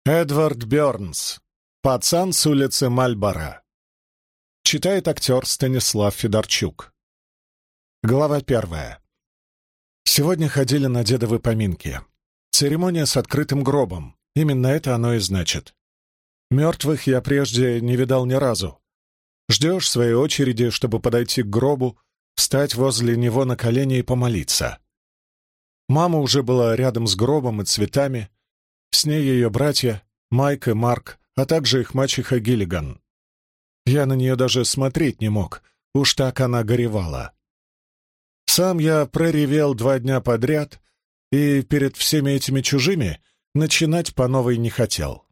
Эдвард Бёрнс. Пацан с улицы Мальборо. Читает актер Станислав Федорчук. Глава 1. Сегодня ходили на дедовы поминки. Церемония с открытым гробом. Именно это оно и значит. Мертвых я прежде не видал ни разу. Ждешь своей очереди, чтобы подойти к гробу, встать возле него на колени и помолиться. Мама уже была рядом с гробом и цветами. С ней ее братья, Майк и Марк, а также их мачеха Гиллиган. Я на нее даже смотреть не мог, уж так она горевала. Сам я проревел 2 дня подряд, и перед всеми этими чужими начинать по новой не хотел.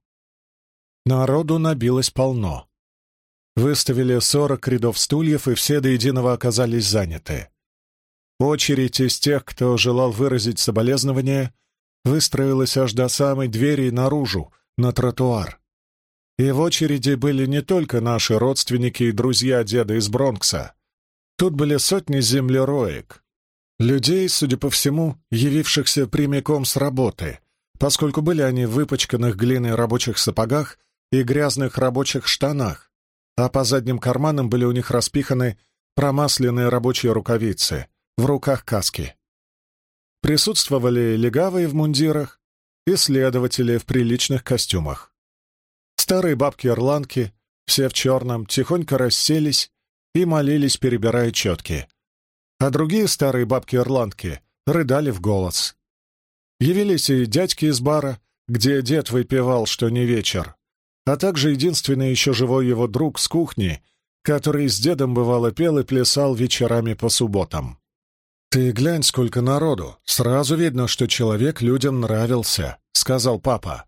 Народу набилось полно. Выставили 40 рядов стульев, и все до единого оказались заняты. Очередь из тех, кто желал выразить соболезнования, выстроилась аж до самой двери наружу, на тротуар. И в очереди были не только наши родственники и друзья деда из Бронкса. Тут были сотни землероек, людей, судя по всему, явившихся прямиком с работы, поскольку были они в выпачканных глиной рабочих сапогах и грязных рабочих штанах, а по задним карманам были у них распиханы промасленные рабочие рукавицы, в руках каски. Присутствовали легавые в мундирах и следователи в приличных костюмах. Старые бабки-ирландки, все в черном, тихонько расселись и молились, перебирая четки. А другие старые бабки-ирландки рыдали в голос. Явились и дядьки из бара, где дед выпивал, что не вечер, а также единственный еще живой его друг с кухни, который с дедом бывало пел и плясал вечерами по субботам. «Ты глянь, сколько народу! Сразу видно, что человек людям нравился», — сказал папа.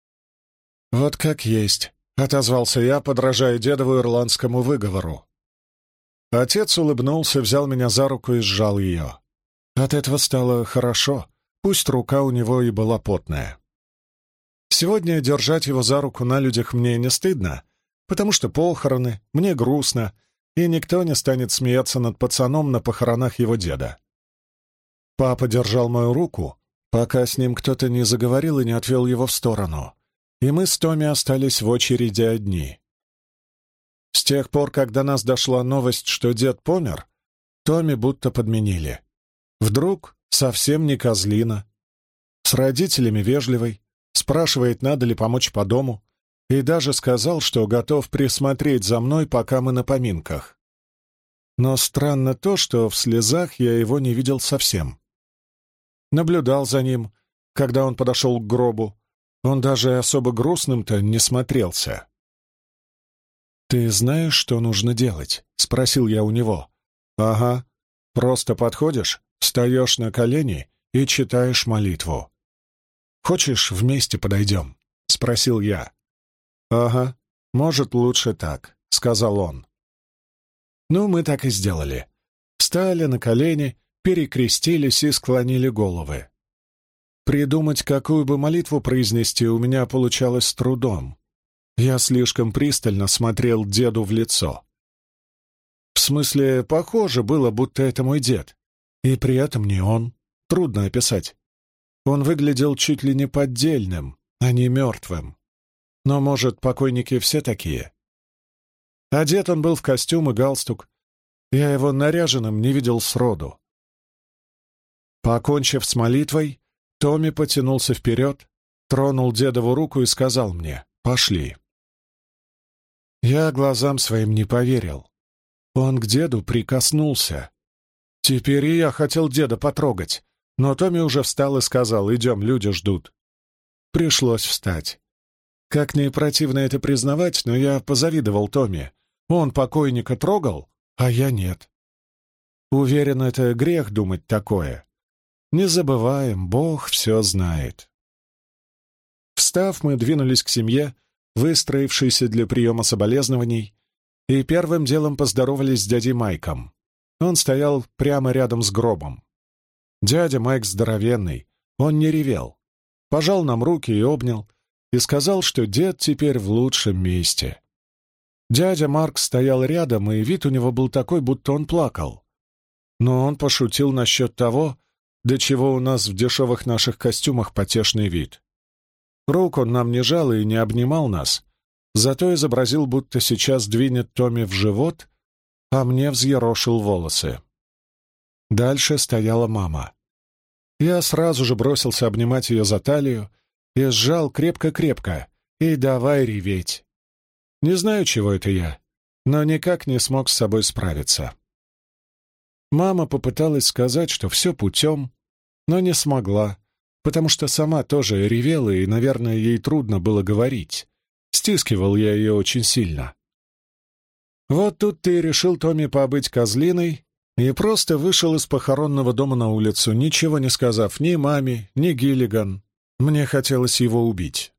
«Вот как есть», — отозвался я, подражая дедову ирландскому выговору. Отец улыбнулся, взял меня за руку и сжал ее. От этого стало хорошо, пусть рука у него и была потная. Сегодня держать его за руку на людях мне не стыдно, потому что похороны, мне грустно, и никто не станет смеяться над пацаном на похоронах его деда. Папа держал мою руку, пока с ним кто-то не заговорил и не отвел его в сторону, и мы с Томми остались в очереди одни. С тех пор, как до нас дошла новость, что дед помер, Томми будто подменили. Вдруг совсем не козлина, с родителями вежливый, спрашивает, надо ли помочь по дому, и даже сказал, что готов присмотреть за мной, пока мы на поминках. Но странно то, что в слезах я его не видел совсем. Наблюдал за ним, когда он подошел к гробу. Он даже особо грустным-то не смотрелся. «Ты знаешь, что нужно делать?» — спросил я у него. «Ага. Просто подходишь, встаешь на колени и читаешь молитву. Хочешь, вместе подойдем?» — спросил я. «Ага. Может, лучше так», — сказал он. Ну, мы так и сделали. Встали на колени, перекрестились и склонили головы. Придумать, какую бы молитву произнести, у меня получалось с трудом. Я слишком пристально смотрел деду в лицо. В смысле, похоже было, будто это мой дед. И при этом не он. Трудно описать. Он выглядел чуть ли не поддельным, а не мертвым. Но, может, покойники все такие? Одет он был в костюм и галстук. Я его наряженным не видел сроду. Покончив с молитвой, Томми потянулся вперед, тронул дедову руку и сказал мне: «Пошли». Я глазам своим не поверил. Он к деду прикоснулся. Теперь и я хотел деда потрогать, но Томми уже встал и сказал: «Идем, люди ждут». Пришлось встать. Как ни противно это признавать, но я позавидовал Томми. Он покойника трогал, а я нет. Уверен, это грех думать такое. Не забываем, Бог все знает. Встав, мы двинулись к семье, выстроившейся для приема соболезнований, и первым делом поздоровались с дядей Майком. Он стоял прямо рядом с гробом. Дядя Майк здоровенный, он не ревел. Пожал нам руки и обнял, и сказал, что дед теперь в лучшем месте. Дядя Марк стоял рядом, и вид у него был такой, будто он плакал. Но он пошутил насчет того, до чего у нас в дешевых наших костюмах потешный вид. Рук он нам не жал и не обнимал нас, зато изобразил, будто сейчас двинет Томми в живот, а мне взъерошил волосы. Дальше стояла мама. Я сразу же бросился обнимать ее за талию и сжал крепко-крепко, и давай реветь. Не знаю, чего это я, но никак не смог с собой справиться. Мама попыталась сказать, что все путем, но не смогла, потому что сама тоже ревела, и, наверное, ей трудно было говорить. Стискивал я ее очень сильно. Вот тут ты решил, Томми, побыть козлиной, и просто вышел из похоронного дома на улицу, ничего не сказав ни маме, ни Гиллиган. Мне хотелось его убить.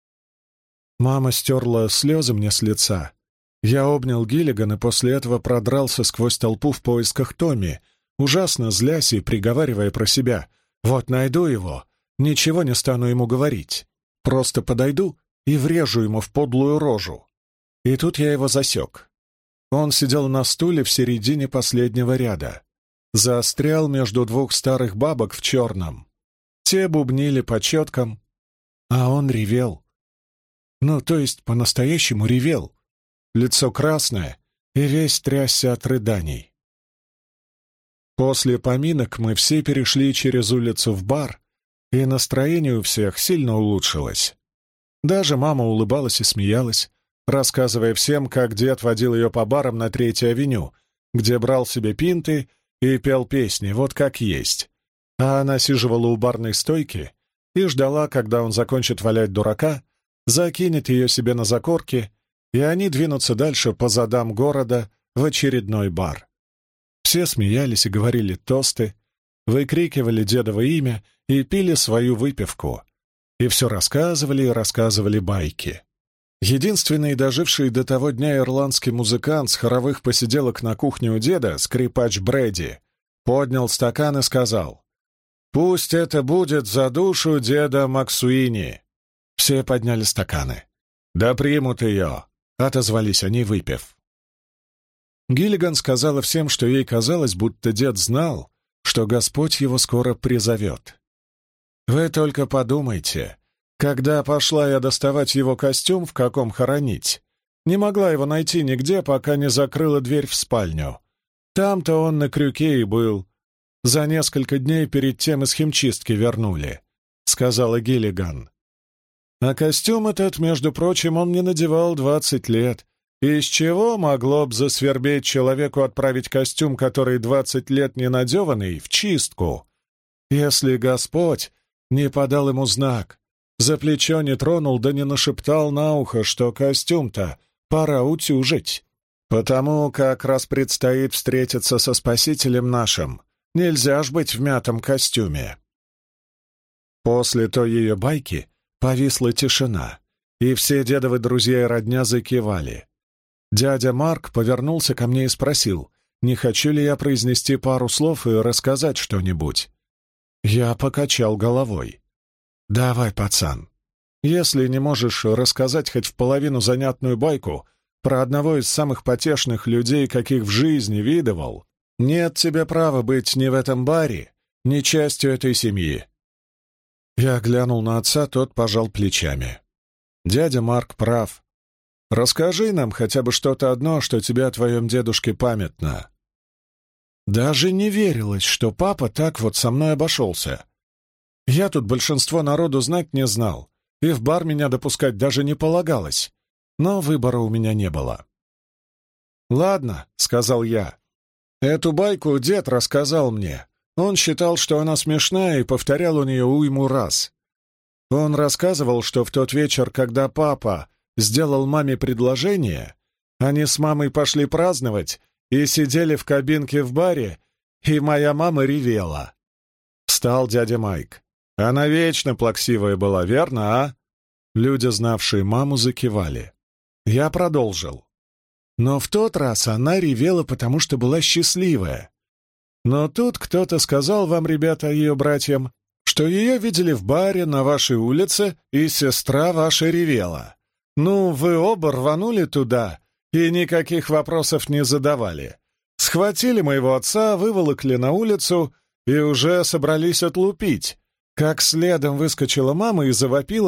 Мама стерла слезы мне с лица. Я обнял Гиллиган и после этого продрался сквозь толпу в поисках Томми, ужасно злясь и приговаривая про себя: «Вот найду его, ничего не стану ему говорить. Просто подойду и врежу ему в подлую рожу». И тут я его засек. Он сидел на стуле в середине последнего ряда. Застрял между двух старых бабок в черном. Те бубнили по четкам, а он ревел. Ну, то есть по-настоящему ревел. Лицо красное, и весь трясся от рыданий. После поминок мы все перешли через улицу в бар, и настроение у всех сильно улучшилось. Даже мама улыбалась и смеялась, рассказывая всем, как дед водил ее по барам на Третьей авеню, где брал себе пинты и пел песни, вот как есть. А она сиживала у барной стойки и ждала, когда он закончит валять дурака, закинет ее себе на закорки, и они двинутся дальше по задам города в очередной бар. Все смеялись и говорили тосты, выкрикивали дедово имя и пили свою выпивку. И все рассказывали и рассказывали байки. Единственный доживший до того дня ирландский музыкант с хоровых посиделок на кухне у деда, скрипач Брэди, поднял стакан и сказал: «Пусть это будет за душу деда Максуини». Все подняли стаканы. «Да примут ее», — отозвались они, выпив. Гиллиган сказала всем, что ей казалось, будто дед знал, что Господь его скоро призовет. «Вы только подумайте, когда пошла я доставать его костюм, в каком хоронить, не могла его найти нигде, пока не закрыла дверь в спальню. Там-то он на крюке и был. За несколько дней перед тем из химчистки вернули», — сказала Гиллиган. А костюм этот, между прочим, он не надевал 20 лет. Из чего могло б засвербеть человеку отправить костюм, который 20 лет не надеванный, в чистку, если Господь не подал ему знак, за плечо не тронул, да не нашептал на ухо, что костюм-то пора утюжить? Потому как раз предстоит встретиться со Спасителем нашим, нельзя ж быть в мятом костюме. После той ее байки повисла тишина, и все дедовы друзья и родня закивали. Дядя Марк повернулся ко мне и спросил, не хочу ли я произнести пару слов и рассказать что-нибудь. Я покачал головой. «Давай, пацан, если не можешь рассказать хоть в половину занятную байку про одного из самых потешных людей, каких в жизни видывал, нет тебе права быть ни в этом баре, ни частью этой семьи». Я глянул на отца, тот пожал плечами. «Дядя Марк прав. Расскажи нам хотя бы что-то одно, что тебе о твоем дедушке памятно». Даже не верилось, что папа так вот со мной обошелся. Я тут большинство народу знать не знал, и в бар меня допускать даже не полагалось, но выбора у меня не было. «Ладно», — сказал я, — «эту байку дед рассказал мне. Он считал, что она смешная, и повторял он ее уйму раз. Он рассказывал, что в тот вечер, когда папа сделал маме предложение, они с мамой пошли праздновать и сидели в кабинке в баре, и моя мама ревела». Встал дядя Майк. «Она вечно плаксивая была, верно, а?» Люди, знавшие маму, закивали. Я продолжил. «Но в тот раз она ревела, потому что была счастливая. Но тут кто-то сказал вам, ребята, ее братьям, что ее видели в баре на вашей улице, и сестра ваша ревела. Ну, вы оба рванули туда и никаких вопросов не задавали. Схватили моего отца, выволокли на улицу и уже собрались отлупить, как следом выскочила мама и завопила,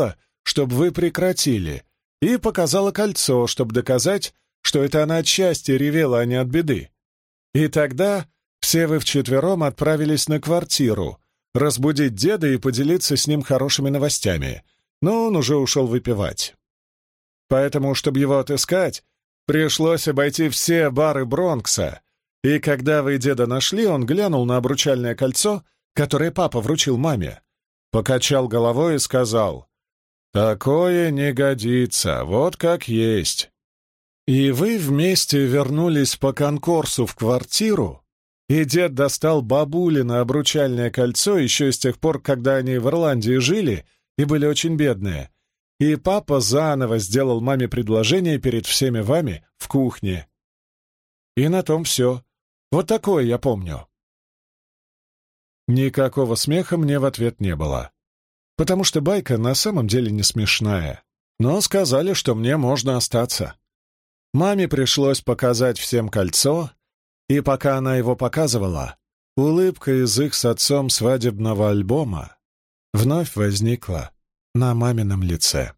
чтобы вы прекратили, и показала кольцо, чтобы доказать, что это она от счастья ревела, а не от беды. И тогда все вы вчетвером отправились на квартиру, разбудить деда и поделиться с ним хорошими новостями, но он уже ушел выпивать. Поэтому, чтобы его отыскать, пришлось обойти все бары Бронкса, и когда вы деда нашли, он глянул на обручальное кольцо, которое папа вручил маме, покачал головой и сказал: «Такое не годится, вот как есть». И вы вместе вернулись по конкурсу в квартиру, и дед достал бабулино обручальное кольцо еще с тех пор, когда они в Ирландии жили и были очень бедные, и папа заново сделал маме предложение перед всеми вами в кухне. И на том все. Вот такое я помню. Никакого смеха мне в ответ не было, потому что байка на самом деле не смешная, но сказали, что мне можно остаться. Маме пришлось показать всем кольцо, и пока она его показывала, улыбка из их с отцом свадебного альбома вновь возникла на мамином лице.